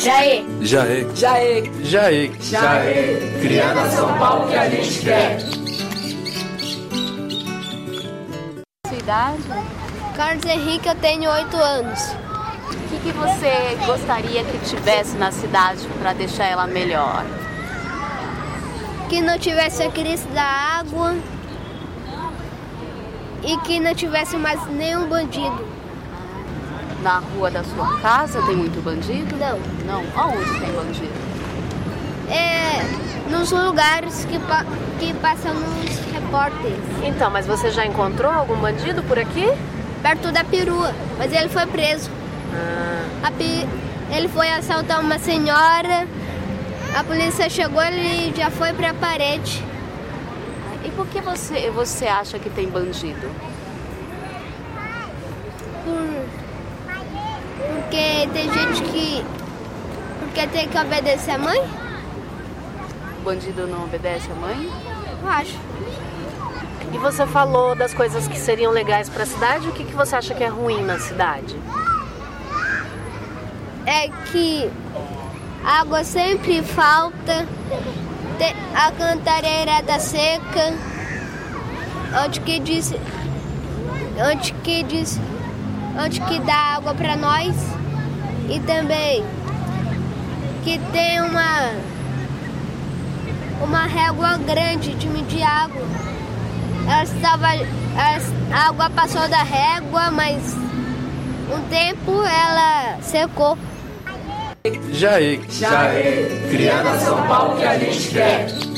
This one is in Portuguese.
Jaê. Jaê. Jaê. Jaê. Jaê. Criando a São Paulo que a gente quer. Sua idade? Carlos Henrique, eu tenho 8 anos. O que você gostaria que tivesse na cidade para deixar ela melhor? Que não tivesse a crise da água e que não tivesse mais nenhum bandido. Na rua da sua casa tem muito bandido? Não. Não? Aonde tem bandido? Nos lugares que passam nos repórteres. Então, mas você já encontrou algum bandido por aqui? Perto da perua, mas ele foi preso. Ele foi assaltar uma senhora, a polícia chegou, ele já foi para a parede. E por que você acha que tem bandido? Porque tem gente que... Porque tem que obedecer a mãe? O bandido não obedece a mãe? Eu acho. E você falou das coisas que seriam legais para a cidade. O que você acha que é ruim na cidade? É que água sempre falta, a cantareira seca, onde que dá água para nós, e também que tem uma régua grande de medir água. A água passou da régua, mas um tempo ela secou. Jaê. Jaê. Criando a São Paulo que a gente quer.